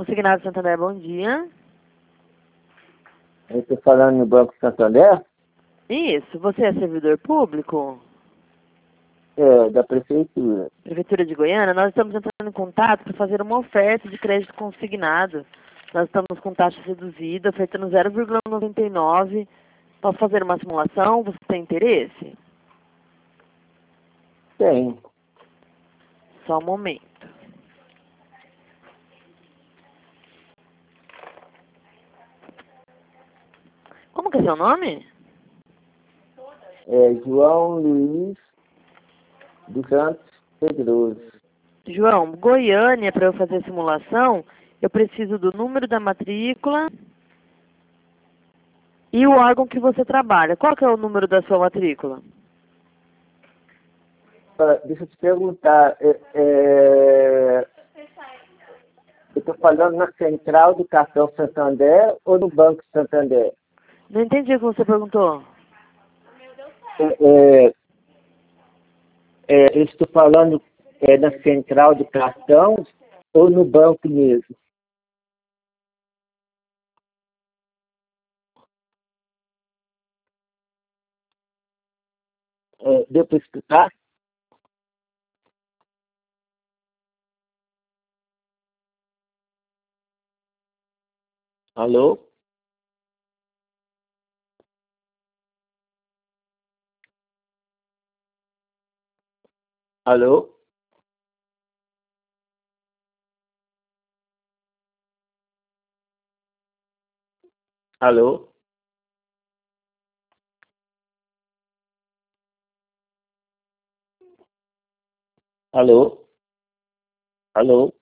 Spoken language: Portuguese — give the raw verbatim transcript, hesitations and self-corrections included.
Consignado Santander, bom dia. Eu estou falando no Banco Santander? Isso, você é servidor público? É, da Prefeitura. Prefeitura de Goiânia, nós estamos entrando em contato para fazer uma oferta de crédito consignado. Nós estamos com taxa reduzida, ofertando zero vírgula noventa e nove. Posso fazer uma simulação? Você tem interesse? Tem. Só um momento. Como que é seu nome? É João Luiz dos Santos Pedroso. João, Goiânia, para eu fazer a simulação, eu preciso do número da matrícula e o órgão que você trabalha. Qual que é o número da sua matrícula? Ah, deixa eu te perguntar. É, é, eu estou falando na central do cartão Santander ou no Banco Santander? Não entendi o que você perguntou. É, é, é, eu estou falando é, na central do cartão ou no banco mesmo? É, deu para escutar? Alô? Alô? Alô? Alô? Alô?